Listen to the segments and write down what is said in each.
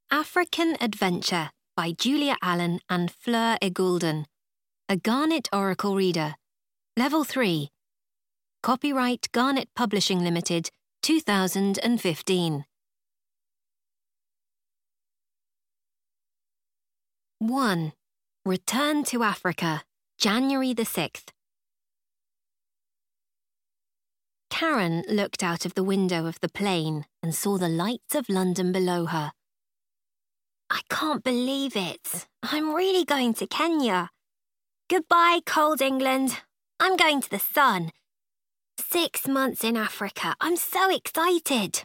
African Adventure by Julia Allen and Fleur Igoulden. A Garnet Oracle Reader. Level 3. Copyright Garnet Publishing Limited, 2015. 1. Return to Africa, January the 6th. Karen looked out of the window of the plane and saw the lights of London below her. I can't believe it. I'm really going to Kenya. Goodbye, cold England. I'm going to the sun. 6 months in Africa. I'm so excited.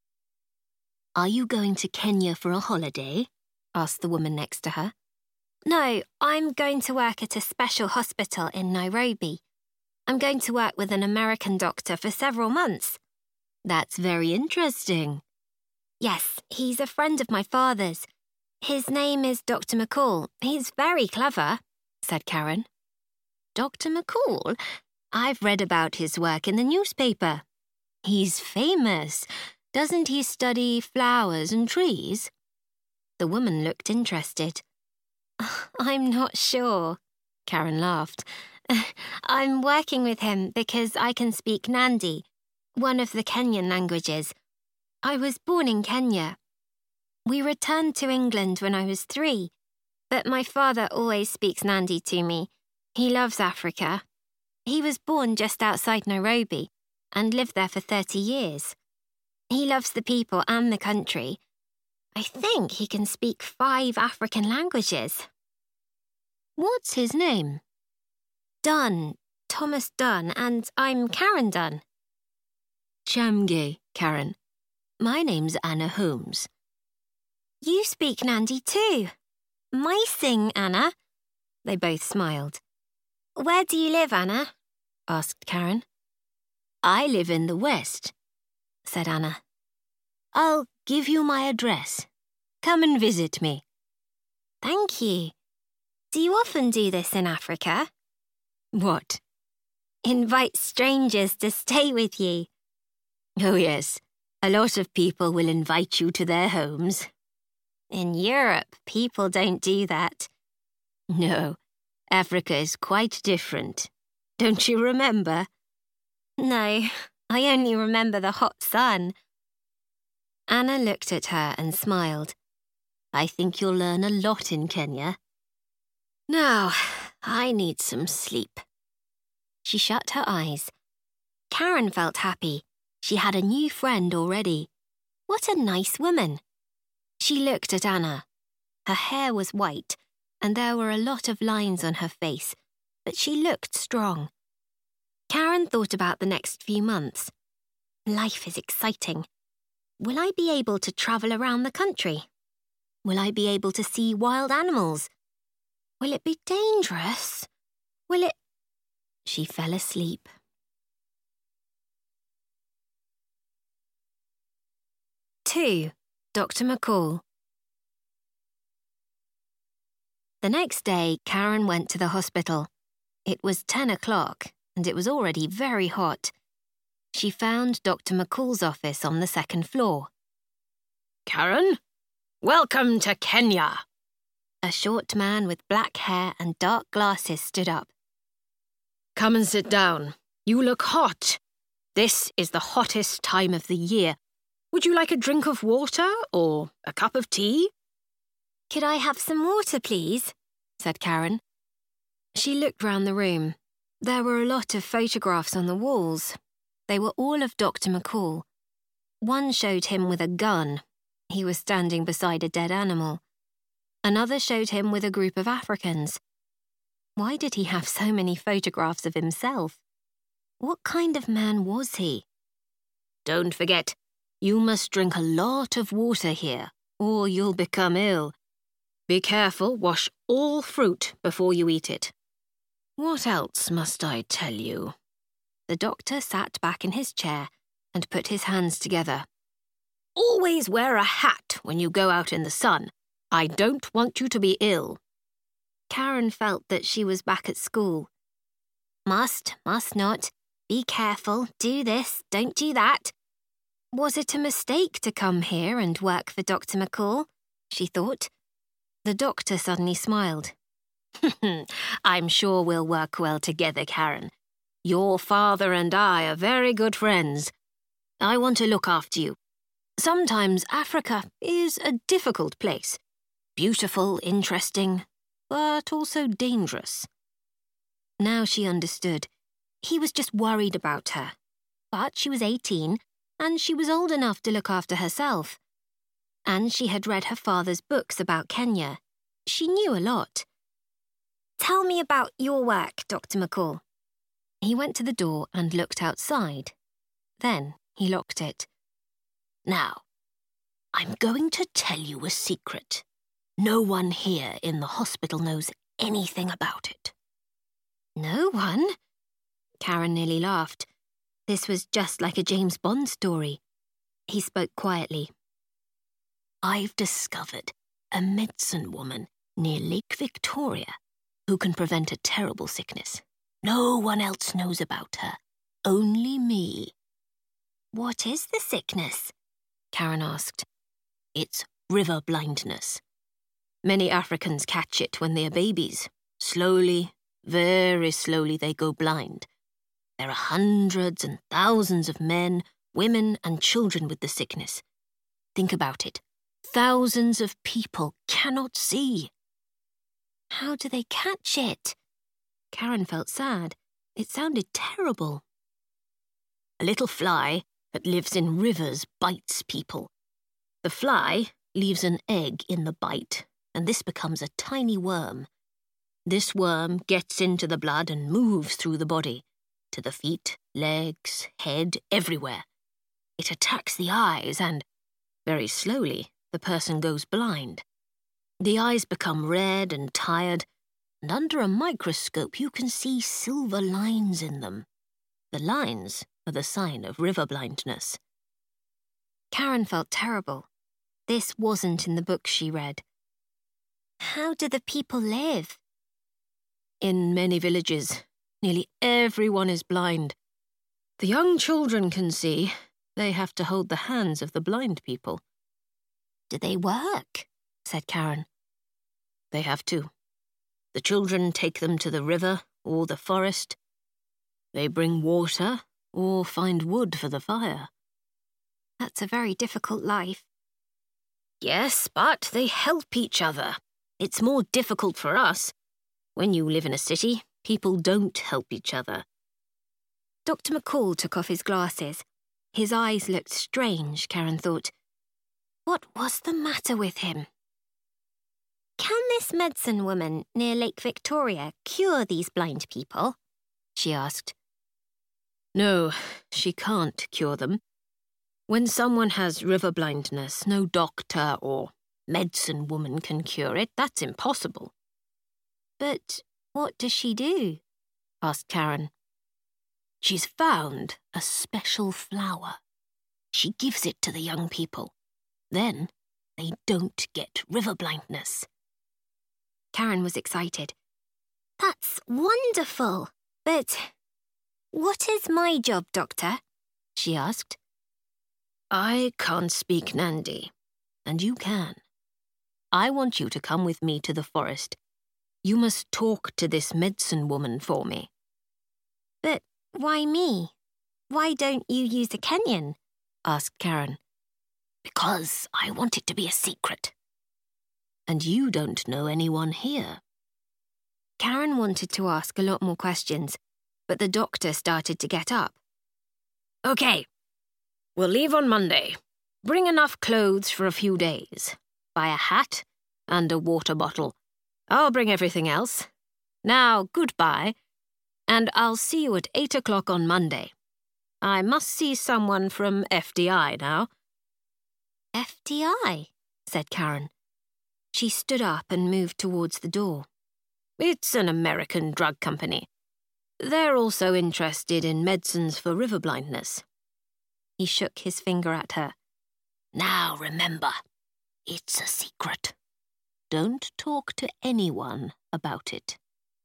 Are you going to Kenya for a holiday? Asked the woman next to her. No, I'm going to work at a special hospital in Nairobi. I'm going to work with an American doctor for several months. That's very interesting. Yes, he's a friend of my father's. His name is Dr. McCall. He's very clever, said Karen. Dr. McCall? I've read about his work in the newspaper. He's famous. Doesn't he study flowers and trees? The woman looked interested. I'm not sure, Karen laughed. I'm working with him because I can speak Nandi, one of the Kenyan languages. I was born in Kenya. We returned to England when I was 3, but my father always speaks Nandi to me. He loves Africa. He was born just outside Nairobi and lived there for 30 years. He loves the people and the country. I think he can speak 5 African languages. What's his name? Dunn, Thomas Dunn, and I'm Karen Dunn. Chamge, Karen. My name's Anna Holmes. You speak Nandi too. Maising, Anna. They both smiled. Where do you live, Anna? Asked Karen. I live in the West, said Anna. I'll give you my address. Come and visit me. Thank you. Do you often do this in Africa? What? Invite strangers to stay with you. Oh, yes. A lot of people will invite you to their homes. In Europe, people don't do that. No, Africa is quite different. Don't you remember? No, I only remember the hot sun. Anna looked at her and smiled. I think you'll learn a lot in Kenya. Now, I need some sleep. She shut her eyes. Karen felt happy. She had a new friend already. What a nice woman. She looked at Anna. Her hair was white, and there were a lot of lines on her face, but she looked strong. Karen thought about the next few months. Life is exciting. Will I be able to travel around the country? Will I be able to see wild animals? Will it be dangerous? Will it... She fell asleep. 2. Dr. McCall. The next day, Karen went to the hospital. It was 10 o'clock, and it was already very hot. She found Dr. McCall's office on the 2nd floor. Karen, welcome to Kenya. A short man with black hair and dark glasses stood up. Come and sit down. You look hot. This is the hottest time of the year. Would you like a drink of water or a cup of tea? Could I have some water, please? Said Karen. She looked round the room. There were a lot of photographs on the walls. They were all of Dr. McCall. One showed him with a gun. He was standing beside a dead animal. Another showed him with a group of Africans. Why did he have so many photographs of himself? What kind of man was he? Don't forget, you must drink a lot of water here, or you'll become ill. Be careful, wash all fruit before you eat it. What else must I tell you? The doctor sat back in his chair and put his hands together. Always wear a hat when you go out in the sun. I don't want you to be ill. Karen felt that she was back at school. Must not. Be careful. Do this. Don't do that. Was it a mistake to come here and work for Dr. McCall? she thought. The doctor suddenly smiled. I'm sure we'll work well together, Karen. Your father and I are very good friends. I want to look after you. Sometimes Africa is a difficult place. Beautiful, interesting, but also dangerous. Now she understood. He was just worried about her. But she was 18, and she was old enough to look after herself. And she had read her father's books about Kenya. She knew a lot. Tell me about your work, Dr. McCall. He went to the door and looked outside. Then he locked it. Now, I'm going to tell you a secret. No one here in the hospital knows anything about it. No one? Karen nearly laughed. This was just like a James Bond story. He spoke quietly. I've discovered a medicine woman near Lake Victoria who can prevent a terrible sickness. No one else knows about her. Only me. What is the sickness? Karen asked. It's river blindness. Many Africans catch it when they are babies. Slowly, very slowly they go blind. There are hundreds and thousands of men, women and children with the sickness. Think about it. Thousands of people cannot see. How do they catch it? Karen felt sad. It sounded terrible. A little fly that lives in rivers bites people. The fly leaves an egg in the bite, and this becomes a tiny worm. This worm gets into the blood and moves through the body, to the feet, legs, head, everywhere. It attacks the eyes and, very slowly, the person goes blind. The eyes become red and tired, and under a microscope you can see silver lines in them. The lines are the sign of river blindness. Karen felt terrible. This wasn't in the book she read. How do the people live? In many villages, nearly everyone is blind. The young children can see. They have to hold the hands of the blind people. Do they work? Said Karen. They have to. The children take them to the river or the forest. They bring water or find wood for the fire. That's a very difficult life. Yes, but they help each other. It's more difficult for us. When you live in a city, people don't help each other. Dr. McCall took off his glasses. His eyes looked strange, Karen thought. What was the matter with him? Can this medicine woman near Lake Victoria cure these blind people? She asked. No, she can't cure them. When someone has river blindness, no doctor or medicine woman can cure it. That's impossible. But what does she do? Asked Karen. She's found a special flower. She gives it to the young people. Then they don't get river blindness. Karen was excited. That's wonderful. But what is my job, Doctor? She asked. I can't speak Nandi, and you can. I want you to come with me to the forest. You must talk to this medicine woman for me. But why me? Why don't you use a Kenyan? Asked Karen. Because I want it to be a secret. And you don't know anyone here. Karen wanted to ask a lot more questions, but the doctor started to get up. Okay, we'll leave on Monday. Bring enough clothes for a few days. Buy a hat and a water bottle. I'll bring everything else. Now, goodbye, and I'll see you at 8 o'clock on Monday. I must see someone from FDI now. FDI, said Karen. She stood up and moved towards the door. It's an American drug company. They're also interested in medicines for river blindness. He shook his finger at her. Now remember, it's a secret. Don't talk to anyone about it.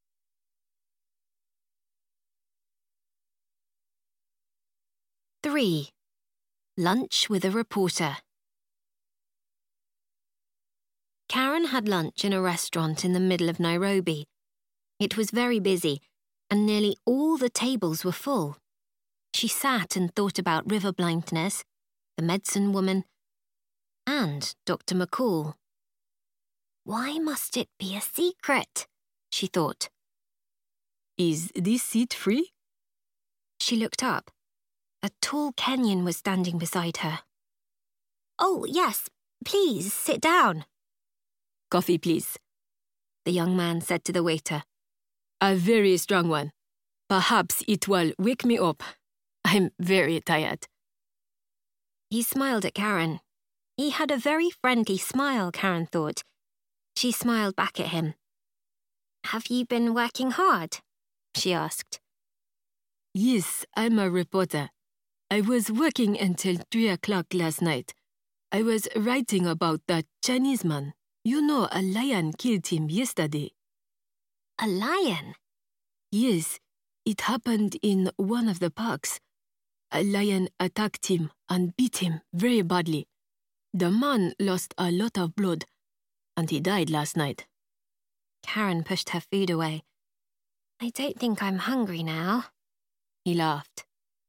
Three. Lunch with a reporter. Karen had lunch in a restaurant in the middle of Nairobi. It was very busy, and nearly all the tables were full. She sat and thought about river blindness, the medicine woman, and Dr. McCall. Why must it be a secret? She thought. Is this seat free? She looked up. A tall Kenyan was standing beside her. Oh, yes, please, sit down. Coffee, please, the young man said to the waiter. A very strong one. Perhaps it will wake me up. I'm very tired. He smiled at Karen. He had a very friendly smile, Karen thought. She smiled back at him. Have you been working hard? She asked. Yes, I'm a reporter. I was working until 3 o'clock last night. I was writing about that Chinese man. You know, a lion killed him yesterday. A lion? Yes, it happened in one of the parks. A lion attacked him and beat him very badly. The man lost a lot of blood, and he died last night. Karen pushed her food away. I don't think I'm hungry now. He laughed.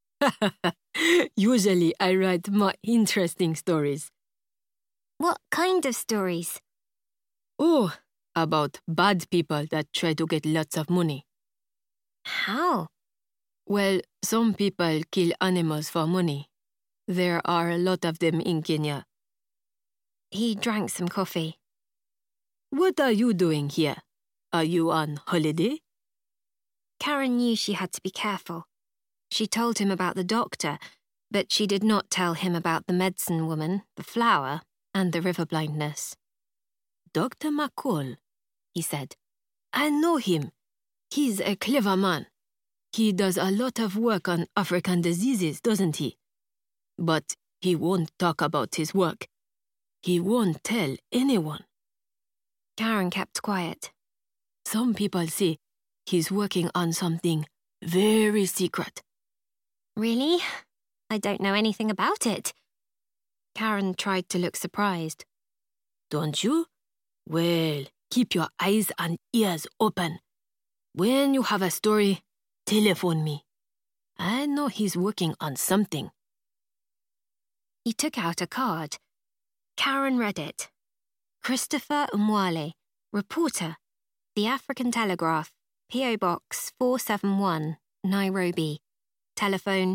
Usually I write more interesting stories. What kind of stories? Oh, about bad people that try to get lots of money. How? Well, some people kill animals for money. There are a lot of them in Kenya. He drank some coffee. What are you doing here? Are you on holiday? Karen knew she had to be careful. She told him about the doctor, but she did not tell him about the medicine woman, the flower, and the river blindness. Dr. McCall, he said. I know him. He's a clever man. He does a lot of work on African diseases, doesn't he? But he won't talk about his work. He won't tell anyone. Karen kept quiet. Some people say he's working on something very secret. Really? I don't know anything about it. Karen tried to look surprised. Don't you? Well, keep your eyes and ears open. When you have a story, telephone me. I know he's working on something. He took out a card. Karen read it. Christopher Umwale, reporter, The African Telegraph, P.O. Box 471, Nairobi. Telephone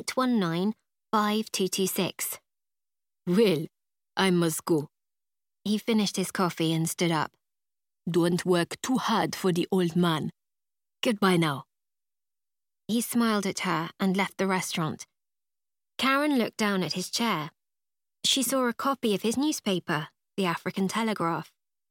819-5226. Well, I must go. He finished his coffee and stood up. Don't work too hard for the old man. Goodbye now. He smiled at her and left the restaurant. Karen looked down at his chair. She saw a copy of his newspaper, The African Telegraph.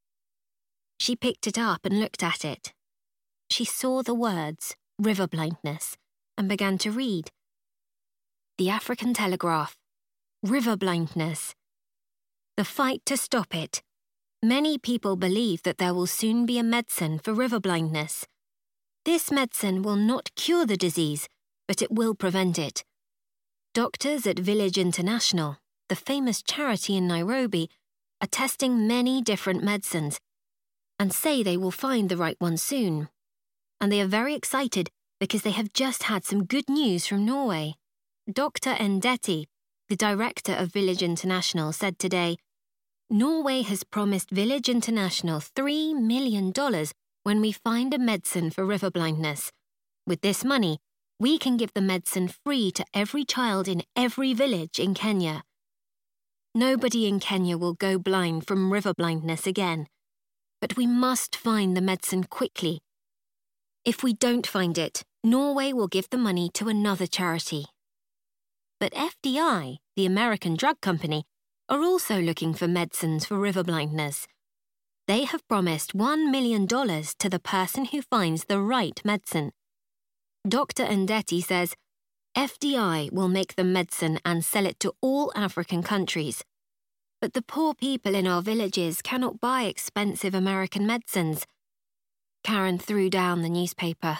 She picked it up and looked at it. She saw the words, river blindness, and began to read. The African Telegraph, river blindness. The fight to stop it. Many people believe that there will soon be a medicine for river blindness. This medicine will not cure the disease, but it will prevent it. Doctors at Village International, the famous charity in Nairobi, are testing many different medicines and say they will find the right one soon. And they are very excited because they have just had some good news from Norway. Dr. Ndeti, the director of Village International, said today, Norway has promised Village International $3 million when we find a medicine for river blindness. With this money, we can give the medicine free to every child in every village in Kenya. Nobody in Kenya will go blind from river blindness again. But we must find the medicine quickly. If we don't find it, Norway will give the money to another charity. But FDI, the American drug company, are also looking for medicines for river blindness. They have promised $1 million to the person who finds the right medicine. Dr. Ndeti says, FDI will make the medicine and sell it to all African countries. But the poor people in our villages cannot buy expensive American medicines. Karen threw down the newspaper.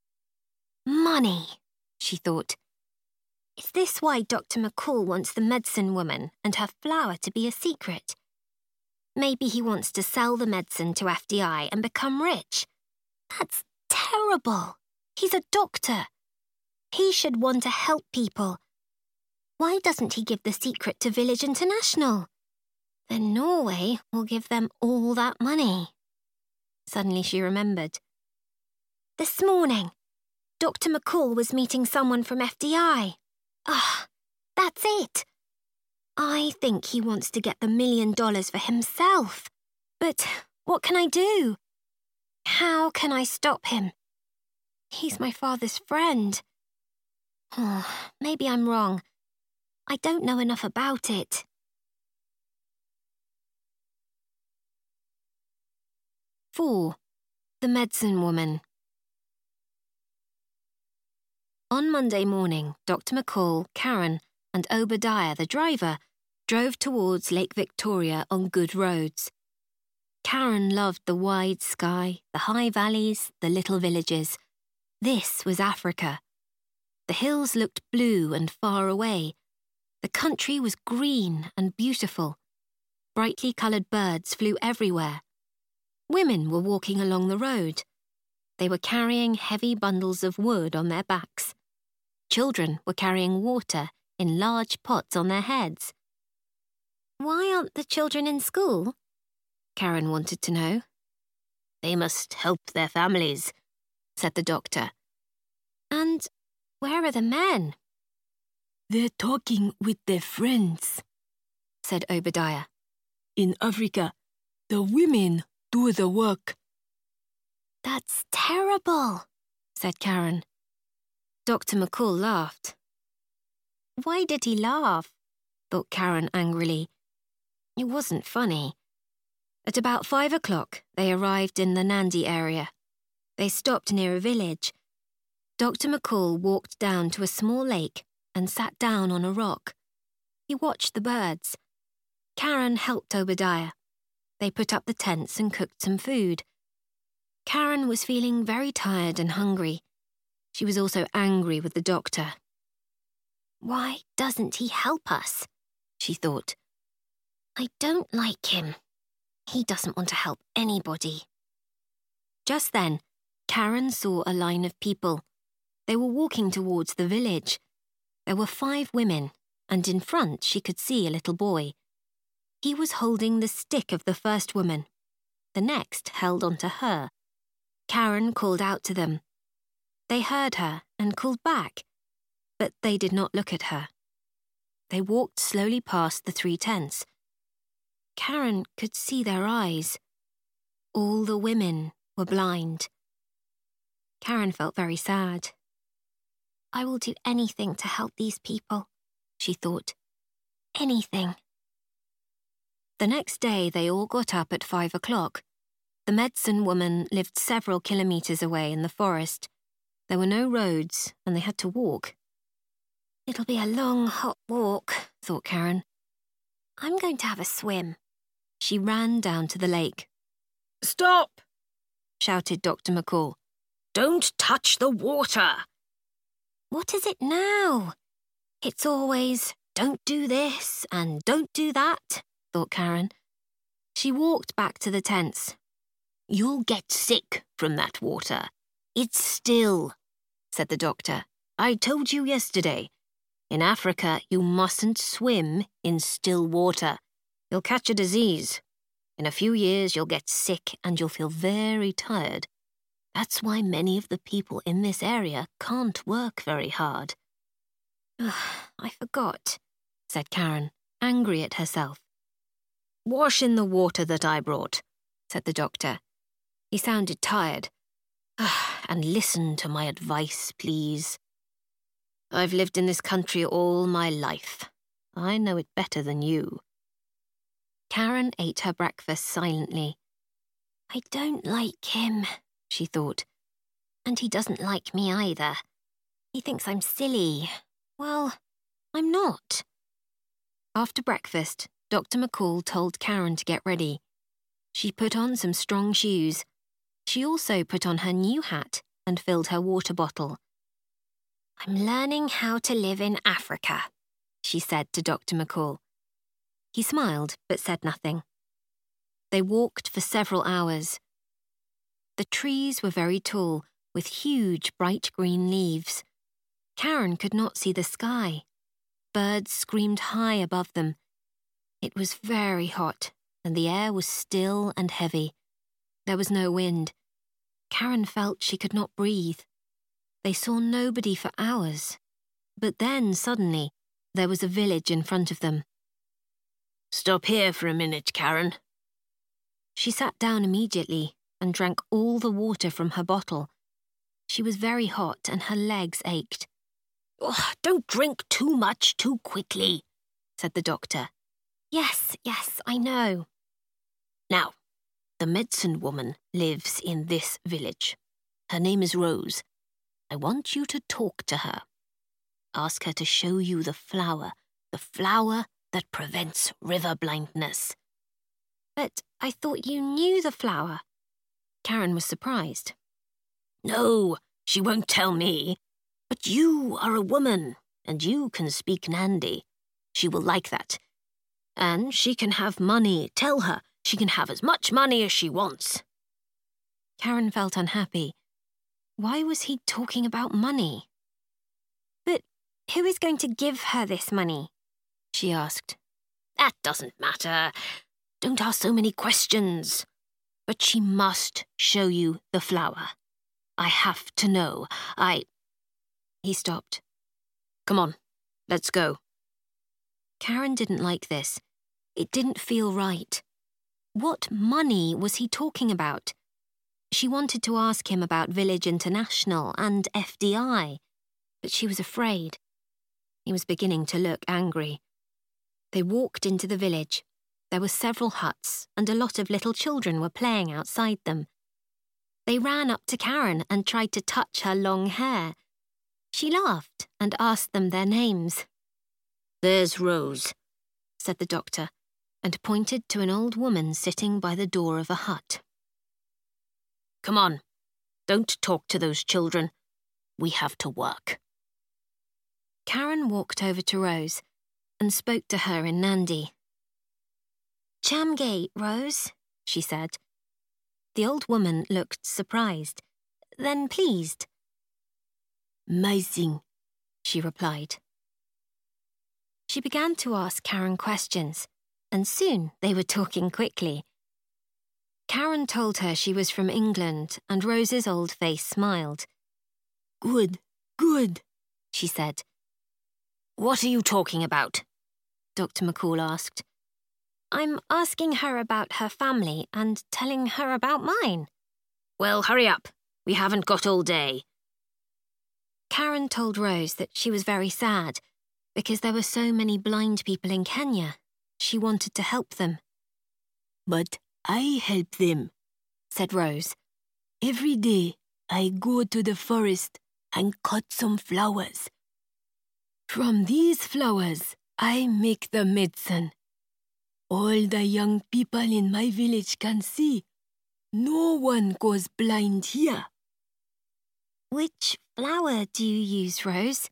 Money, she thought. Is this why Dr. McCall wants the medicine woman and her flower to be a secret? Maybe he wants to sell the medicine to FDI and become rich. That's terrible. He's a doctor. He should want to help people. Why doesn't he give the secret to Village International? Then Norway will give them all that money. Suddenly she remembered. This morning, Dr. McCall was meeting someone from FDI. That's it. I think he wants to get the $1 million for himself. But what can I do? How can I stop him? He's my father's friend. Maybe I'm wrong. I don't know enough about it. "4. The Medicine Woman. On Monday morning, Dr. McCall, Karen, and Obadiah, the driver, drove towards Lake Victoria on good roads. Karen loved the wide sky, the high valleys, the little villages. This was Africa. The hills looked blue and far away. The country was green and beautiful. Brightly coloured birds flew everywhere. Women were walking along the road. They were carrying heavy bundles of wood on their backs. Children were carrying water in large pots on their heads. Why aren't the children in school? Karen wanted to know. They must help their families, said the doctor. And where are the men? They're talking with their friends, said Obadiah. In Africa, the women do the work. That's terrible, said Karen. Dr. McCall laughed. Why did he laugh? Thought Karen angrily. It wasn't funny. At about 5 o'clock, they arrived in the Nandi area. They stopped near a village. Dr. McCall walked down to a small lake and sat down on a rock. He watched the birds. Karen helped Obadiah. They put up the tents and cooked some food. Karen was feeling very tired and hungry. She was also angry with the doctor. Why doesn't he help us? She thought. I don't like him. He doesn't want to help anybody. Just then, Karen saw a line of people. They were walking towards the village. There were 5 women, and in front she could see a little boy. He was holding the stick of the first woman. The next held onto her. Karen called out to them. They heard her and called back, but they did not look at her. They walked slowly past the 3 tents. Karen could see their eyes. All the women were blind. Karen felt very sad. I will do anything to help these people, she thought. Anything. The next day they all got up at 5 o'clock. The medicine woman lived several kilometres away in the forest. There were no roads and they had to walk. It'll be a long, hot walk, thought Karen. I'm going to have a swim. She ran down to the lake. Stop! Shouted Dr. McCall. Don't touch the water! What is it now? It's always, don't do this and don't do that, thought Karen. She walked back to the tents. You'll get sick from that water. It's still, said the doctor. I told you yesterday. In Africa, you mustn't swim in still water. You'll catch a disease. In a few years, you'll get sick and you'll feel very tired. That's why many of the people in this area can't work very hard. I forgot, said Karen, angry at herself. Wash in the water that I brought, said the doctor. He sounded tired. And listen to my advice, please. I've lived in this country all my life. I know it better than you. Karen ate her breakfast silently. I don't like him, she thought. And he doesn't like me either. He thinks I'm silly. Well, I'm not. After breakfast, Dr. McCall told Karen to get ready. She put on some strong shoes. She also put on her new hat and filled her water bottle. I'm learning how to live in Africa, she said to Dr. McCall. He smiled but said nothing. They walked for several hours. The trees were very tall, with huge bright green leaves. Karen could not see the sky. Birds screamed high above them. It was very hot, and the air was still and heavy. There was no wind. Karen felt she could not breathe. They saw nobody for hours. But then, suddenly, there was a village in front of them. Stop here for a minute, Karen. She sat down immediately and drank all the water from her bottle. She was very hot and her legs ached. Oh, don't drink too much too quickly, said the doctor. Yes, I know. Now, the medicine woman lives in this village. Her name is Rose. I want you to talk to her. Ask her to show you the flower that prevents river blindness. But I thought you knew the flower. Karen was surprised. No, she won't tell me. But you are a woman, and you can speak Nandi. She will like that. And she can have money. Tell her she can have as much money as she wants. Karen felt unhappy. Why was he talking about money? But who is going to give her this money? She asked. That doesn't matter. Don't ask so many questions. But she must show you the flower. I have to know. He stopped. Come on, let's go. Karen didn't like this. It didn't feel right. What money was he talking about? She wanted to ask him about Village International and FDI, but she was afraid. He was beginning to look angry. They walked into the village. There were several huts, and a lot of little children were playing outside them. They ran up to Karen and tried to touch her long hair. She laughed and asked them their names. There's Rose, said the doctor, and pointed to an old woman sitting by the door of a hut. Come on, don't talk to those children. We have to work. Karen walked over to Rose and spoke to her in Nandi. Chamgate, Rose, she said. The old woman looked surprised, then pleased. Maising, she replied. She began to ask Karen questions, and soon they were talking quickly. Karen told her she was from England, and Rose's old face smiled. Good, she said. What are you talking about? Dr. McCall asked. I'm asking her about her family and telling her about mine. Well, hurry up. We haven't got all day. Karen told Rose that she was very sad because there were so many blind people in Kenya. She wanted to help them. But I help them, said Rose. Every day I go to the forest and cut some flowers. From these flowers, I make the medicine. All the young people in my village can see. No one goes blind here. Which flower do you use, Rose?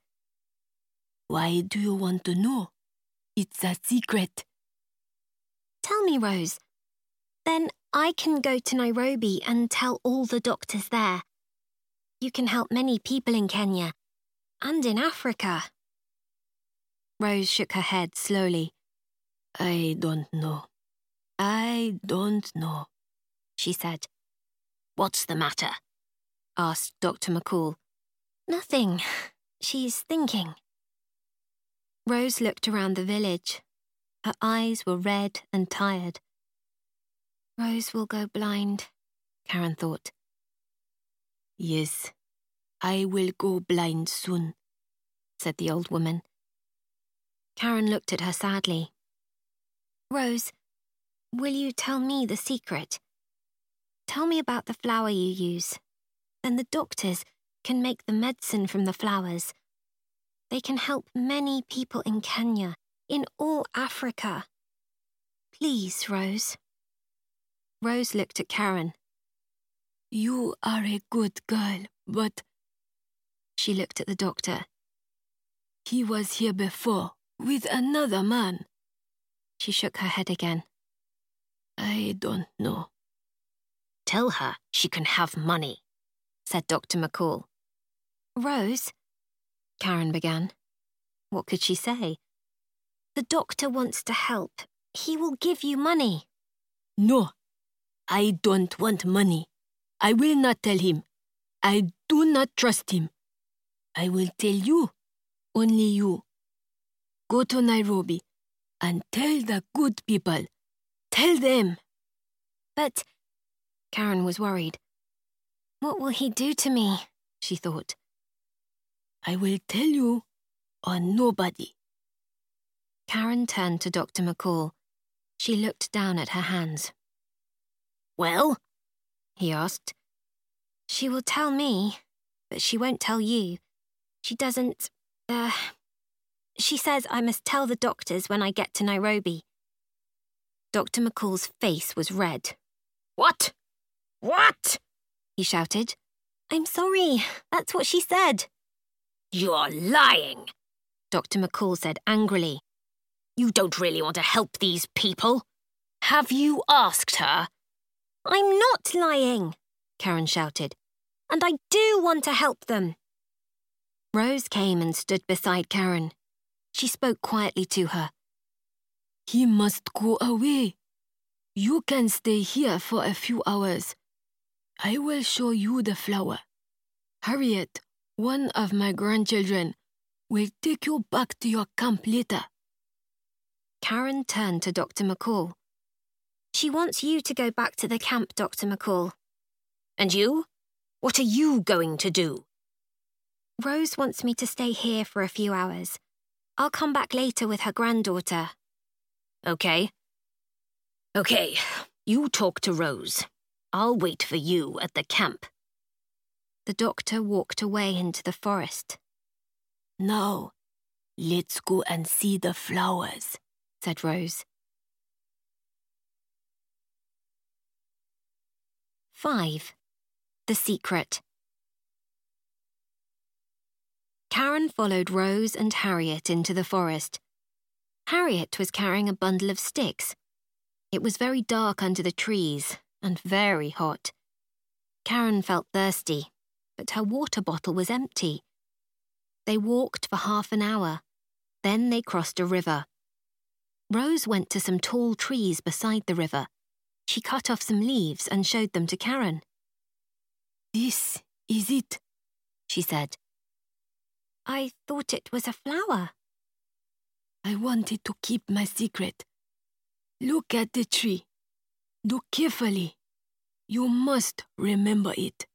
Why do you want to know? It's a secret. Tell me, Rose. Then I can go to Nairobi and tell all the doctors there. You can help many people in Kenya and in Africa. Rose shook her head slowly. I don't know, she said. What's the matter? Asked Dr. McCall. Nothing. She's thinking. Rose looked around the village. Her eyes were red and tired. Rose will go blind, Karen thought. Yes, I will go blind soon, said the old woman. Karen looked at her sadly. Rose, will you tell me the secret? Tell me about the flower you use. Then the doctors can make the medicine from the flowers. They can help many people in Kenya, in all Africa. Please, Rose. Rose looked at Karen. You are a good girl, but... She looked at the doctor. He was here before, with another man. She shook her head again. I don't know. Tell her she can have money, said Dr. McCall. Rose, Karen began. What could she say? The doctor wants to help. He will give you money. No, I don't want money. I will not tell him. I do not trust him. I will tell you, only you. Go to Nairobi and tell the good people. Tell them. But Karen was worried. What will he do to me? She thought. I will tell you or nobody. Karen turned to Dr. McCall. She looked down at her hands. Well? He asked. She will tell me, but she won't tell you. She doesn't, She says I must tell the doctors when I get to Nairobi. Dr. McCall's face was red. What? What? He shouted. I'm sorry, that's what she said. You're lying, Dr. McCall said angrily. You don't really want to help these people. Have you asked her? I'm not lying, Karen shouted. And I do want to help them. Rose came and stood beside Karen. She spoke quietly to her. He must go away. You can stay here for a few hours. I will show you the flower. Harriet, one of my grandchildren, will take you back to your camp later. Karen turned to Dr. McCall. She wants you to go back to the camp, Dr. McCall. And you? What are you going to do? Rose wants me to stay here for a few hours. I'll come back later with her granddaughter. Okay. Okay, you talk to Rose. I'll wait for you at the camp. The doctor walked away into the forest. Now, let's go and see the flowers, said Rose. 5. The Secret. Karen followed Rose and Harriet into the forest. Harriet was carrying a bundle of sticks. It was very dark under the trees and very hot. Karen felt thirsty, but her water bottle was empty. They walked for half an hour. Then they crossed a river. Rose went to some tall trees beside the river. She cut off some leaves and showed them to Karen. This is it, she said. I thought it was a flower. I wanted to keep my secret. Look at the tree. Look carefully. You must remember it.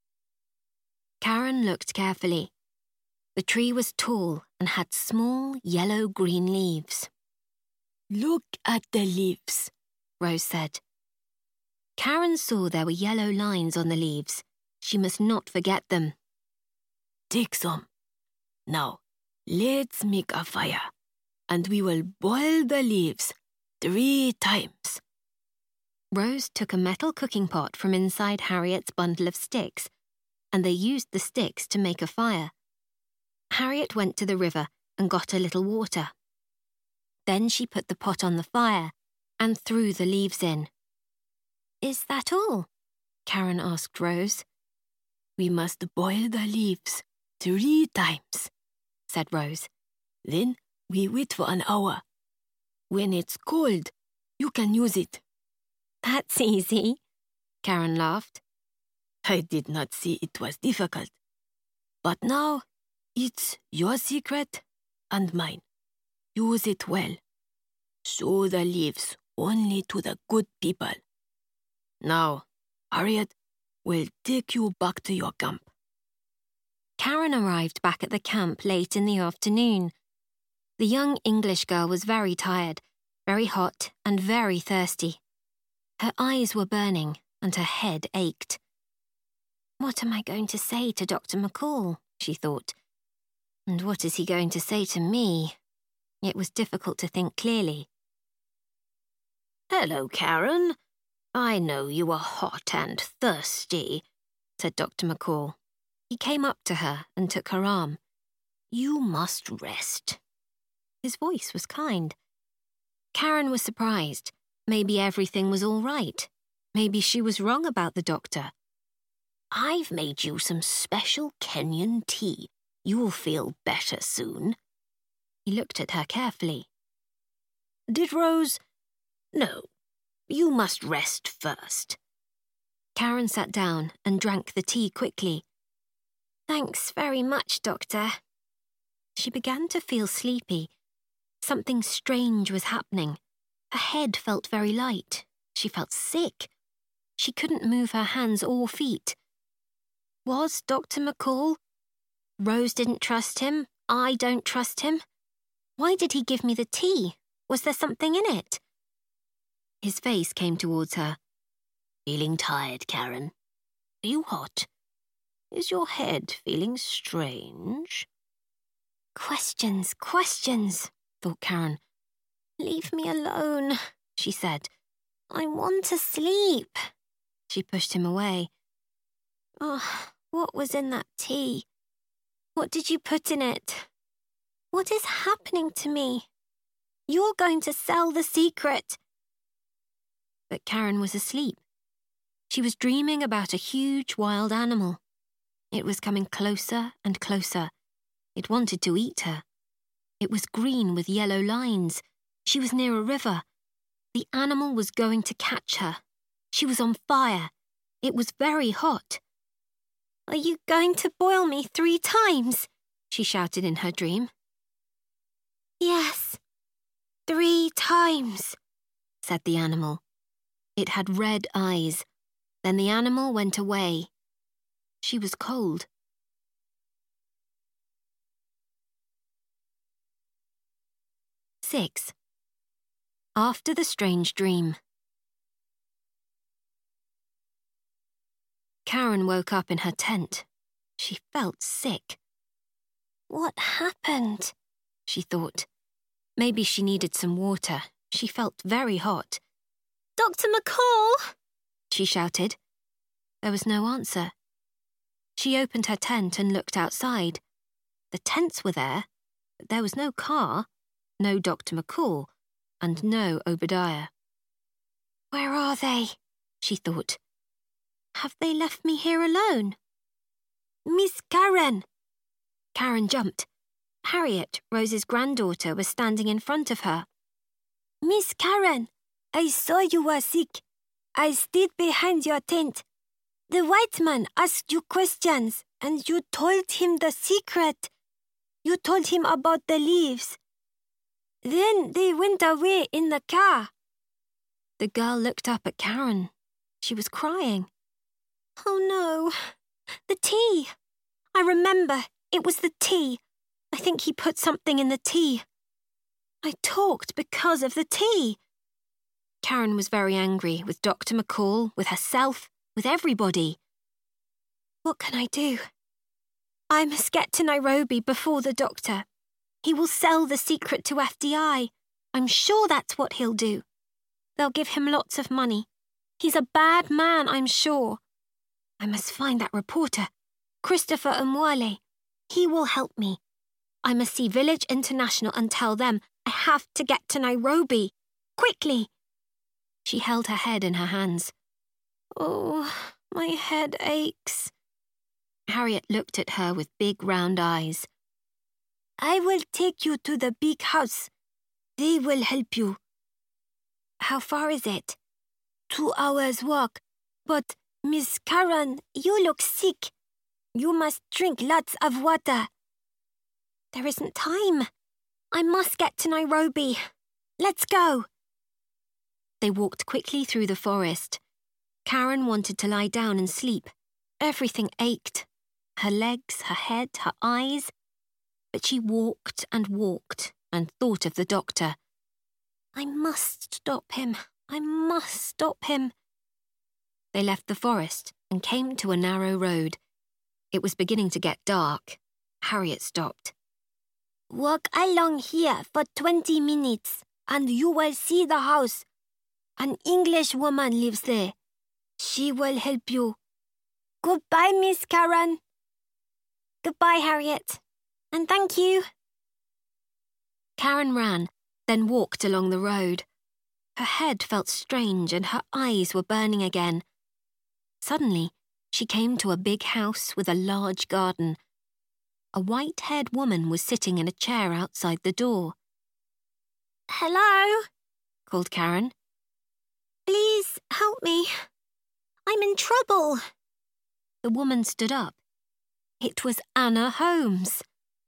Karen looked carefully. The tree was tall and had small yellow-green leaves. Look at the leaves, Rose said. Karen saw there were yellow lines on the leaves. She must not forget them. Take some. Now, let's make a fire, and we will boil the leaves 3 times. Rose took a metal cooking pot from inside Harriet's bundle of sticks, and they used the sticks to make a fire. Harriet went to the river and got a little water. Then she put the pot on the fire and threw the leaves in. Is that all? Karen asked Rose. We must boil the leaves 3 times, said Rose. Then we wait for an hour. When it's cold, you can use it. That's easy, Karen laughed. I did not see it was difficult. But now, it's your secret and mine. Use it well. Show the leaves only to the good people. Now, Harriet will take you back to your camp. Karen arrived back at the camp late in the afternoon. The young English girl was very tired, very hot, and very thirsty. Her eyes were burning and her head ached. What am I going to say to Dr. McCall? She thought. And what is he going to say to me? It was difficult to think clearly. Hello, Karen. I know you are hot and thirsty, said Dr. McCall. He came up to her and took her arm. You must rest. His voice was kind. Karen was surprised, Maybe everything was all right. Maybe she was wrong about the doctor. I've made you some special Kenyan tea. You'll feel better soon. He looked at her carefully. Did Rose... No, you must rest first. Karen sat down and drank the tea quickly. Thanks very much, Doctor. She began to feel sleepy. Something strange was happening. Her head felt very light. She felt sick. She couldn't move her hands or feet. Was Dr. McCall? Rose didn't trust him. I don't trust him. Why did he give me the tea? Was there something in it? His face came towards her. Feeling tired, Karen? Are you hot? Is your head feeling strange? Questions, thought Karen. Leave me alone, she said. I want to sleep. She pushed him away. Oh, what was in that tea? What did you put in it? What is happening to me? You're going to sell the secret. But Karen was asleep. She was dreaming about a huge wild animal. It was coming closer and closer. It wanted to eat her. It was green with yellow lines. She was near a river. The animal was going to catch her. She was on fire. It was very hot. Are you going to boil me 3 times? She shouted in her dream. Yes, 3 times, said the animal. It had red eyes. Then the animal went away. She was cold. Six. After the strange dream. Karen woke up in her tent. She felt sick. What happened? She thought. Maybe she needed some water. She felt very hot. Dr. McCall! She shouted. There was no answer. She opened her tent and looked outside. The tents were there, but there was no car, no Dr. McCall, and no Obadiah. Where are they? She thought. Have they left me here alone? Miss Karen! Karen jumped. Harriet, Rose's granddaughter, was standing in front of her. Miss Karen, I saw you were sick. I stayed behind your tent. The white man asked you questions, and you told him the secret. You told him about the leaves. Then they went away in the car. The girl looked up at Karen. She was crying. Oh no, the tea. I remember, it was the tea. I think he put something in the tea. I talked because of the tea. Karen was very angry with Dr. McCall, with herself, with everybody. What can I do? I must get to Nairobi before the doctor. He will sell the secret to FDI. I'm sure that's what he'll do. They'll give him lots of money. He's a bad man, I'm sure. I must find that reporter, Christopher Umwale. He will help me. I must see Village International and tell them I have to get to Nairobi. Quickly! She held her head in her hands. Oh, my head aches. Harriet looked at her with big round eyes. I will take you to the big house. They will help you. How far is it? 2 hours walk. But, Miss Karen, you look sick. You must drink lots of water. There isn't time. I must get to Nairobi. Let's go. They walked quickly through the forest. Karen wanted to lie down and sleep. Everything ached. Her legs, her head, her eyes. But she walked and thought of the doctor. I must stop him. I must stop him. They left the forest and came to a narrow road. It was beginning to get dark. Harriet stopped. Walk along here for 20 minutes and you will see the house. An English woman lives there. She will help you. Goodbye, Miss Karen. Goodbye, Harriet. And thank you. Karen ran, then walked along the road. Her head felt strange and her eyes were burning again. Suddenly, she came to a big house with a large garden. A white-haired woman was sitting in a chair outside the door. Hello? Called Karen. Please help me. I'm in trouble. The woman stood up. It was Anna Holmes.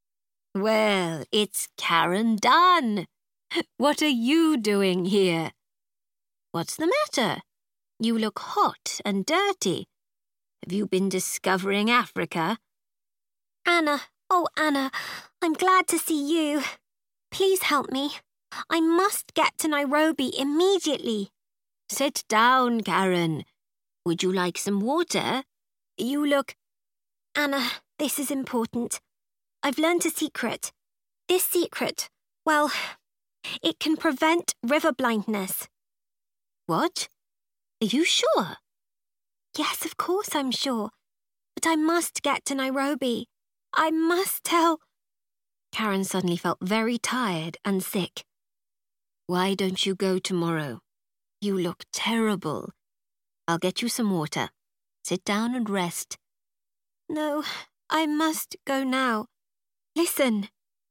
Well, it's Karen Dunn. What are you doing here? What's the matter? You look hot and dirty. Have you been discovering Africa? Anna, oh Anna, I'm glad to see you. Please help me. I must get to Nairobi immediately. Sit down, Karen. Would you like some water? You look... Anna, this is important. I've learned a secret. This secret, well, it can prevent river blindness. What? Are you sure? Yes, of course I'm sure. But I must get to Nairobi. I must tell... Karen suddenly felt very tired and sick. Why don't you go tomorrow? You look terrible. I'll get you some water. Sit down and rest. No, I must go now. Listen.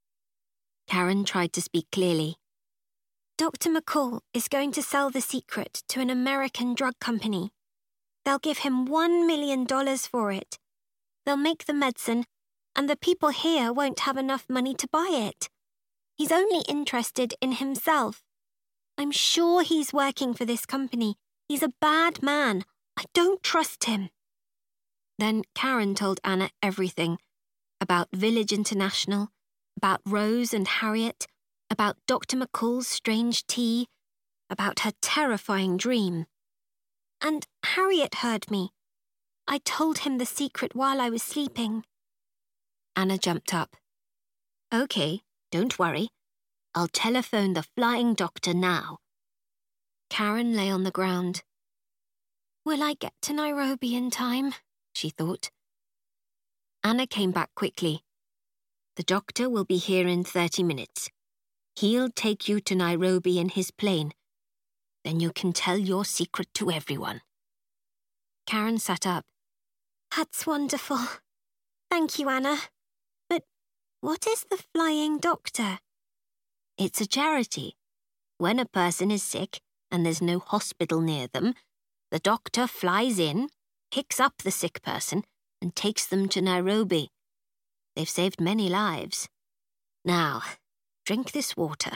Karen tried to speak clearly. Dr. McCall is going to sell the secret to an American drug company. They'll give him $1 million for it. They'll make the medicine, and the people here won't have enough money to buy it. He's only interested in himself. I'm sure he's working for this company. He's a bad man. I don't trust him. Then Karen told Anna everything. About Village International, about Rose and Harriet, about Dr. McCall's strange tea, about her terrifying dream. And Harriet heard me. I told him the secret while I was sleeping. Anna jumped up. OK, don't worry. I'll telephone the flying doctor now. Karen lay on the ground. Will I get to Nairobi in time? She thought. Anna came back quickly. The doctor will be here in 30 minutes. He'll take you to Nairobi in his plane. Then you can tell your secret to everyone. Karen sat up. That's wonderful. Thank you, Anna. But what is the Flying Doctor? It's a charity. When a person is sick and there's no hospital near them, the doctor flies in, picks up the sick person, and takes them to Nairobi. They've saved many lives. Now, drink this water.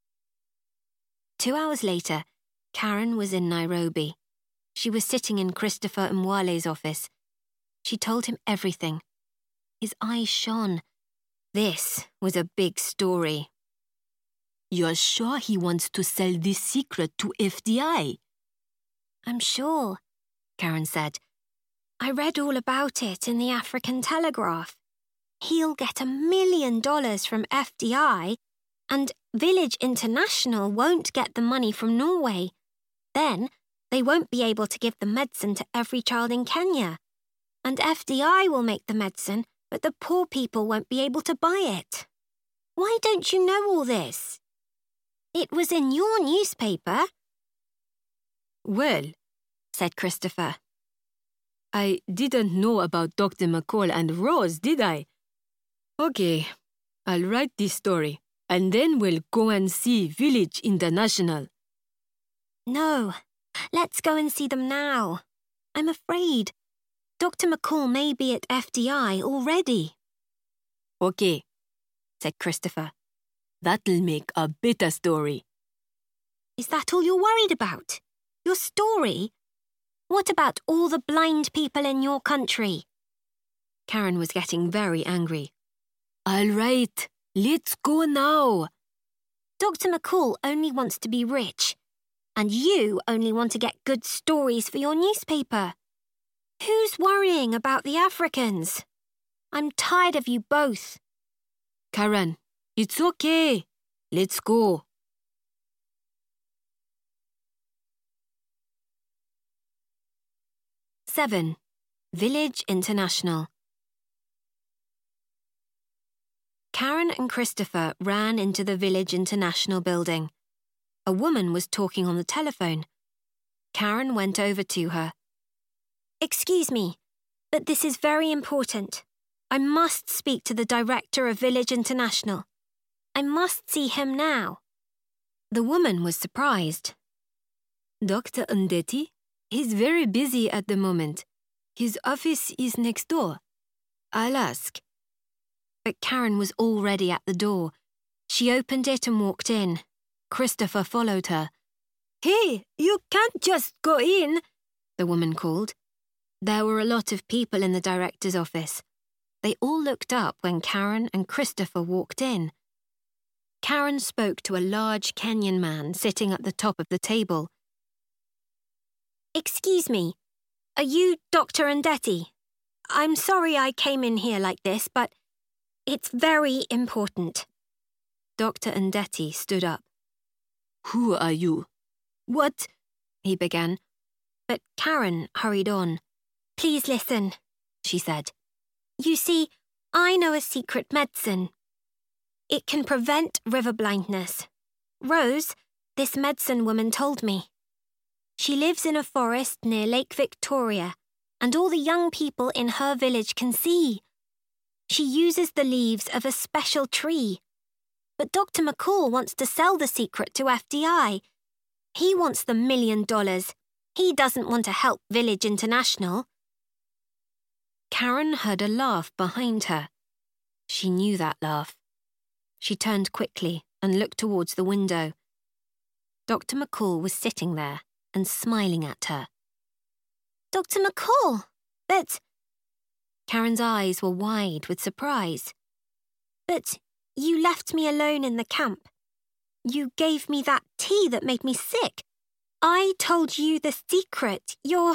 2 hours later, Karen was in Nairobi. She was sitting in Christopher Mwale's office. She told him everything. His eyes shone. This was a big story. You're sure he wants to sell this secret to FDI? I'm sure, Karen said. I read all about it in the African Telegraph. He'll get $1 million from FDI, and Village International won't get the money from Norway. Then they won't be able to give the medicine to every child in Kenya. And FDI will make the medicine, but the poor people won't be able to buy it. Why don't you know all this? It was in your newspaper. Well, said Christopher, I didn't know about Dr. McCall and Rose, did I? Okay, I'll write this story, and then we'll go and see Village International. No, let's go and see them now. I'm afraid Dr. McCall may be at FDI already. Okay, said Christopher. That'll make a better story. Is that all you're worried about? Your story? What about all the blind people in your country? Karen was getting very angry. All right, let's go now. Dr. McCall only wants to be rich, and you only want to get good stories for your newspaper. Who's worrying about the Africans? I'm tired of you both. Karen, it's okay. Let's go. Seven, Village International. Karen and Christopher ran into the Village International building. A woman was talking on the telephone. Karen went over to her. Excuse me, but this is very important. I must speak to the director of Village International. I must see him now. The woman was surprised. Dr. Undetti? He's very busy at the moment. His office is next door. I'll ask. But Karen was already at the door. She opened it and walked in. Christopher followed her. Hey, you can't just go in, the woman called. There were a lot of people in the director's office. They all looked up when Karen and Christopher walked in. Karen spoke to a large Kenyan man sitting at the top of the table. Excuse me, are you Dr. Undetti? I'm sorry I came in here like this, but it's very important. Dr. Undetti stood up. Who are you? What? He began. But Karen hurried on. Please listen, she said. You see, I know a secret medicine. It can prevent river blindness. Rose, this medicine woman, told me. She lives in a forest near Lake Victoria, and all the young people in her village can see. She uses the leaves of a special tree. But Dr. McCall wants to sell the secret to FDI. He wants the $1 million. He doesn't want to help Village International. Karen heard a laugh behind her. She knew that laugh. She turned quickly and looked towards the window. Dr. McCall was sitting there and smiling at her. Dr. McCall, but... Karen's eyes were wide with surprise. But you left me alone in the camp. You gave me that tea that made me sick. I told you the secret. You're...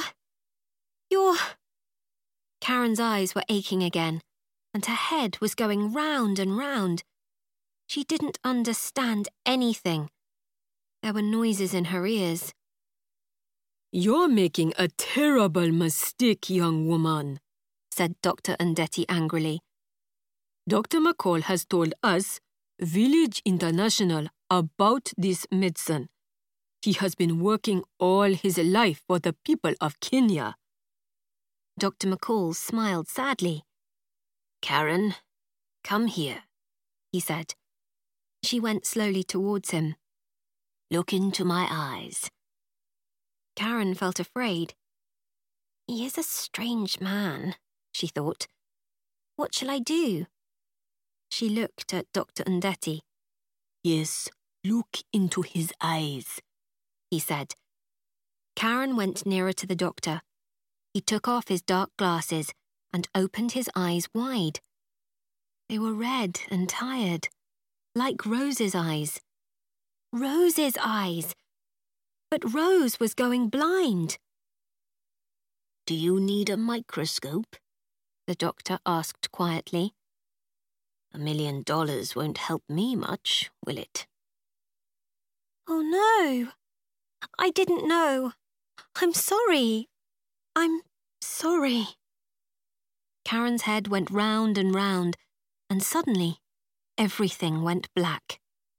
Karen's eyes were aching again, and her head was going round and round. She didn't understand anything. There were noises in her ears. You're making a terrible mistake, young woman, said Dr. Undetti angrily. Dr. McCall has told us, Village International, about this medicine. He has been working all his life for the people of Kenya. Dr. McCall smiled sadly. Karen, come here, he said. She went slowly towards him. Look into my eyes. Karen felt afraid. He is a strange man, she thought. What shall I do? She looked at Dr. Undetti. Yes, look into his eyes, he said. Karen went nearer to the doctor. He took off his dark glasses and opened his eyes wide. They were red and tired, like Rose's eyes. Rose's eyes! But Rose was going blind. Do you need a microscope? The doctor asked quietly. $1 million won't help me much, will it? Oh, no. I didn't know. I'm sorry. I'm sorry. Karen's head went round and round, and suddenly, everything went black.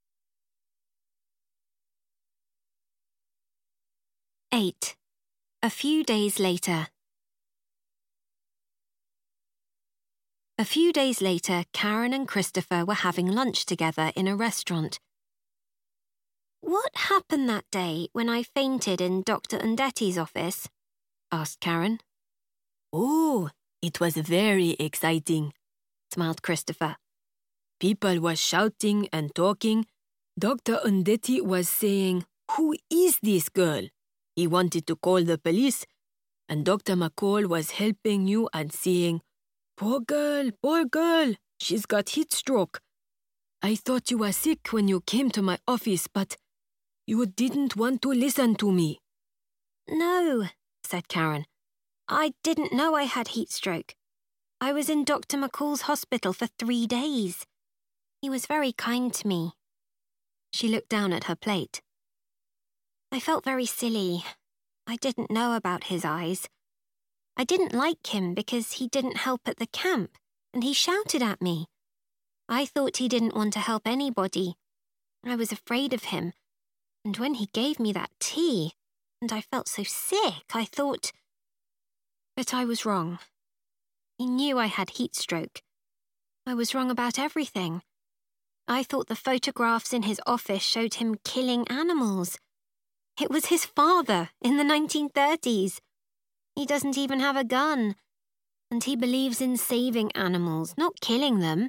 8. A few days later. A few days later, Karen and Christopher were having lunch together in a restaurant. What happened that day when I fainted in Dr. Undetti's office? Asked Karen. Oh, it was very exciting, smiled Christopher. People were shouting and talking. Dr. Undetti was saying, "Who is this girl?" He wanted to call the police, and Dr. McCall was helping you and saying, poor girl, she's got heat stroke. I thought you were sick when you came to my office, but you didn't want to listen to me." No, said Karen. I didn't know I had heat stroke. I was in Dr. McCall's hospital for 3 days. He was very kind to me. She looked down at her plate. I felt very silly. I didn't know about his eyes. I didn't like him because he didn't help at the camp, and he shouted at me. I thought he didn't want to help anybody. I was afraid of him. And when he gave me that tea, and I felt so sick, I thought... But I was wrong. He knew I had heat stroke. I was wrong about everything. I thought the photographs in his office showed him killing animals. It was his father in the 1930s. He doesn't even have a gun. And he believes in saving animals, not killing them.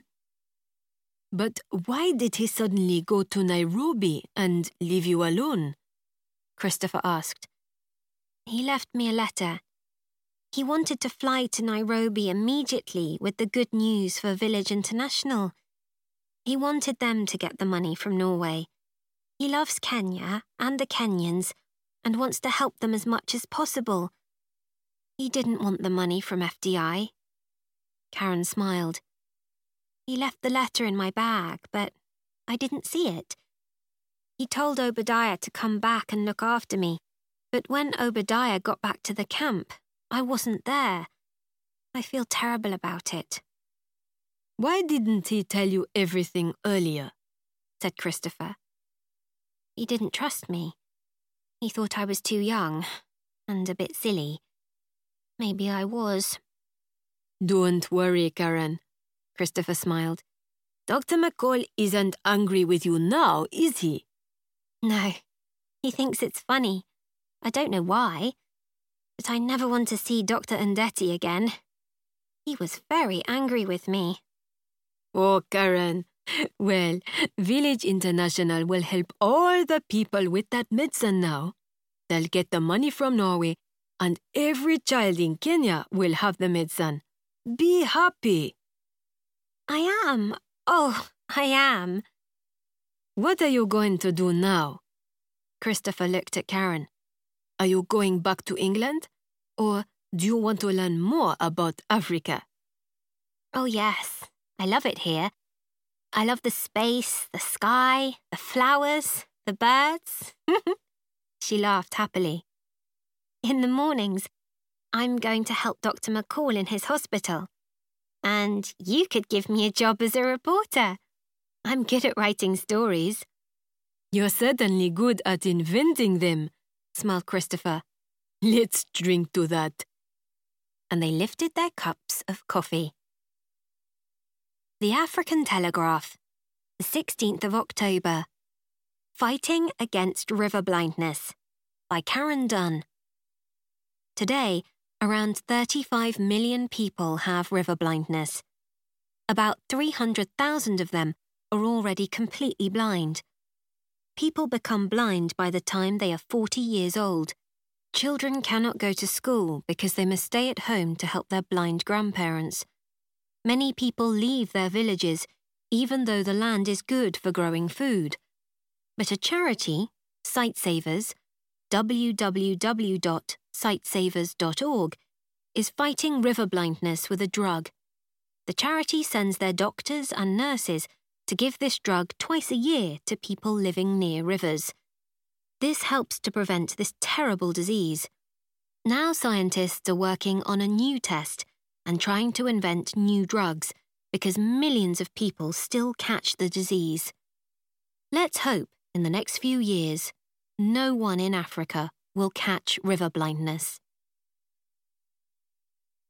But why did he suddenly go to Nairobi and leave you alone? Christopher asked. He left me a letter. He wanted to fly to Nairobi immediately with the good news for Village International. He wanted them to get the money from Norway. He loves Kenya and the Kenyans and wants to help them as much as possible. He didn't want the money from FDI. Karen smiled. He left the letter in my bag, but I didn't see it. He told Obadiah to come back and look after me, but when Obadiah got back to the camp, I wasn't there. I feel terrible about it. Why didn't he tell you everything earlier? Said Christopher. He didn't trust me. He thought I was too young and a bit silly. Maybe I was. Don't worry, Karen. Christopher smiled. Dr. McCall isn't angry with you now, is he? No. He thinks it's funny. I don't know why. But I never want to see Dr. Ndeti again. He was very angry with me. Oh, Karen. Well, Village International will help all the people with that medicine now. They'll get the money from Norway, and every child in Kenya will have the medicine. Be happy. I am. Oh, I am. What are you going to do now? Christopher looked at Karen. Are you going back to England? Or do you want to learn more about Africa? Oh, yes. I love it here. I love the space, the sky, the flowers, the birds. She laughed happily. In the mornings, I'm going to help Dr. McCall in his hospital. And you could give me a job as a reporter. I'm good at writing stories. You're certainly good at inventing them, smiled Christopher. Let's drink to that. And they lifted their cups of coffee. The African Telegraph, the 16th of October. Fighting Against River Blindness by Karen Dunn. Today, around 35 million people have river blindness. About 300,000 of them are already completely blind. People become blind by the time they are 40 years old. Children cannot go to school because they must stay at home to help their blind grandparents. Many people leave their villages, even though the land is good for growing food. But a charity, Sightsavers, www.sightsavers.org, is fighting river blindness with a drug. The charity sends their doctors and nurses to give this drug twice a year to people living near rivers. This helps to prevent this terrible disease. Now scientists are working on a new test and trying to invent new drugs because millions of people still catch the disease. Let's hope in the next few years, no one in Africa will catch river blindness.